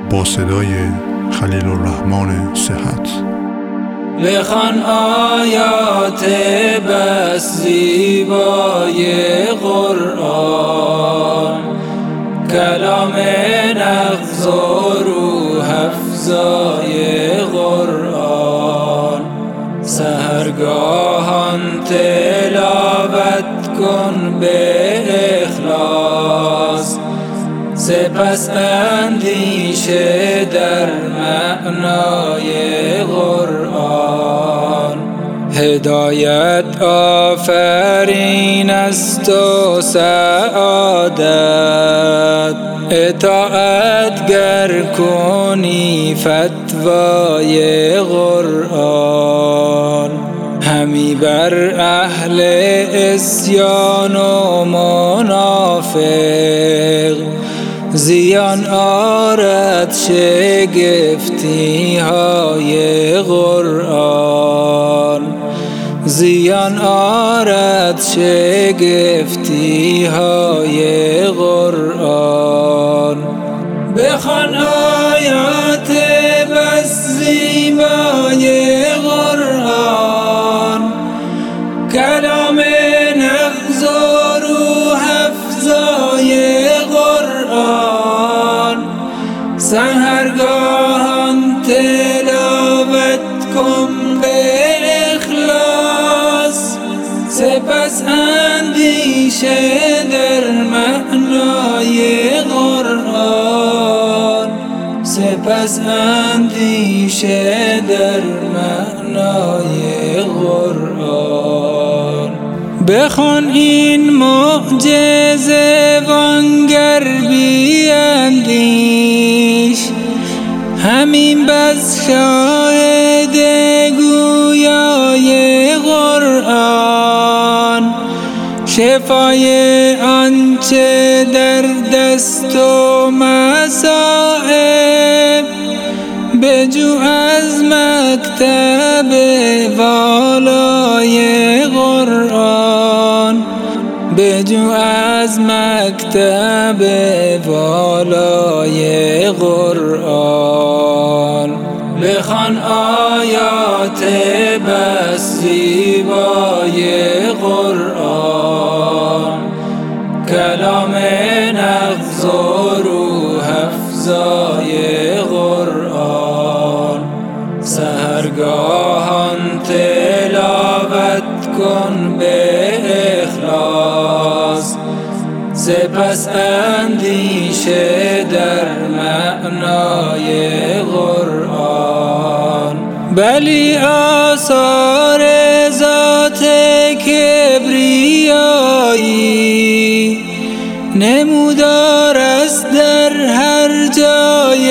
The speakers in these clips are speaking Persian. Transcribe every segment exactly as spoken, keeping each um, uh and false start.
با صدای خلیل الرحمن صحت. بخوان آیات بس زیبای قرآن، کلام نغز و روح افزای قرآن. سحرگاهان تلاوت کن به اخلاص، سپس اندیشه در معنای قرآن. هدایت آفرین است و سعادت، اطاعت گر کنی فتوای قرآن. همی بر اهل عصیان و منافق، زیان آرد شگفتی های قرآن. زیان آرد شگفتی های قرآن. بخوان آیات بس زیبای قرآن، کلام نغز و روح افزای قرآن. سحرگاهان تلاوت کن به اخلاص، سپس اندیشه در معنای قرآن. سپس اندیشه در معنای قرآن. بخوان این معجزه وانگر بیندیش، همین بس شاهد گویای قرآن. شفای آنچه در دست و مصائب، بجو از مکتب والای قرآن. بجو از مکتب والای قرآن. بخوان آیات بس زیبای قرآن، کلام نغز و روح افزای قرآن. سحرگاهان تلاوت کن به اخلاص، سپس اندیشه در معنای قرآن. بلی آثار ذات کبریایی، نمودار است در هر جای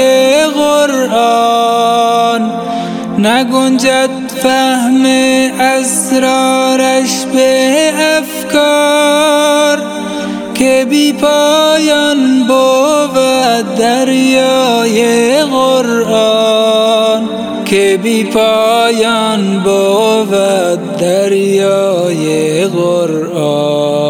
قرآن. نگنجد فهم اسرارش به افکار، که بی پایان بود دریای قرآن. که بی پایان بود دریای قرآن.